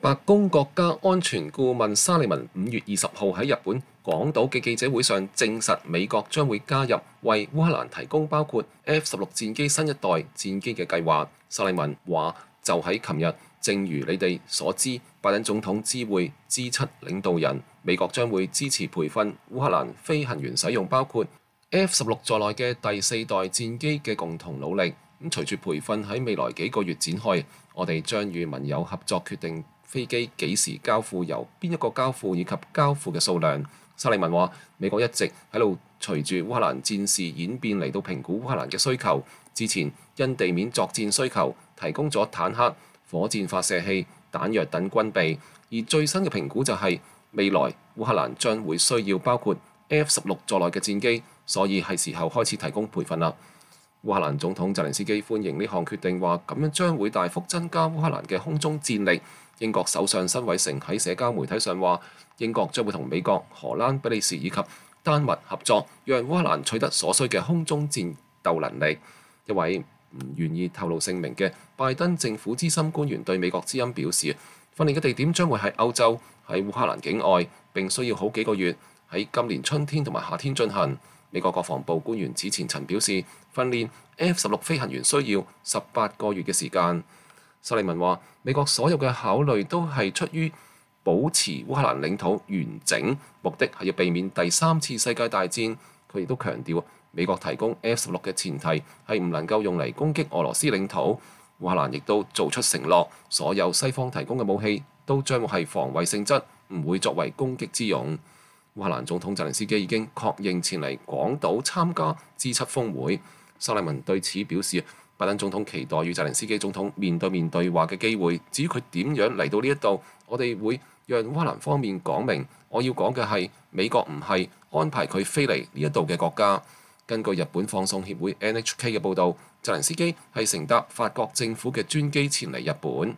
白宮國家安全顧問沙利文5月20號喺日本廣島嘅記者會上證實，美國將會加入為烏克蘭提供包括 F-16戰機新一代戰機嘅計劃。沙利文話：就喺琴日，正如你哋所知，拜登總統知會 G7 領導人，美國將會支持培訓烏克蘭飛行員使用包括 F-16在內嘅第4代戰機嘅共同努力。隨住培訓喺未來幾個月展開，我哋將與盟友合作決定飛機幾時交付、由邊一個交付以及交付嘅數量。沙利文話：美國一直喺度隨住烏克蘭戰事演變嚟到評估烏克蘭嘅需求。之前因地面作戰需求提供咗坦克、火箭發射器、彈藥等軍備，而最新嘅評估就係未來烏克蘭將會需要包括 F-16在內嘅戰機，所以係時候開始提供培訓啦。烏克蘭總統澤連斯基歡迎呢項決定，話咁樣將會大幅增加烏克蘭嘅空中戰力。英國首相辛偉誠喺社交媒體上話，英國將會同美國、荷蘭、比利時以及丹麥合作，讓烏克蘭取得所需嘅空中戰鬥能力。一位唔願意透露姓名嘅拜登政府資深官員對美國之音表示，訓練嘅地點將會喺歐洲，喺烏克蘭境外，並需要好幾個月，喺今年春天同埋夏天進行。美國國防部官員此前曾表示，訓練 F-16飛行員需要18個月嘅時間。沙利文話：美國所有嘅考慮都係出於保持烏克蘭領土完整，目的係要避免第3次世界大戰。佢亦都強調，美國提供 F-16嘅前提係唔能夠用嚟攻擊俄羅斯領土。烏克蘭亦都做出承諾，所有西方提供嘅武器都將會係防衛性質，唔會作為攻擊之用。烏克蘭總統澤連斯基已經確認前嚟廣島參加 G7 峰會。沙利文對此表示，拜登總統期待與澤連斯基總統面對面對話嘅機會。至於佢點樣嚟到呢一度，我哋會讓烏克蘭方面講明。我要講嘅係美國唔係安排佢飛嚟呢一度嘅國家。根據日本放送協會 NHK 嘅報導，澤連斯基係乘搭法國政府嘅專機前嚟日本。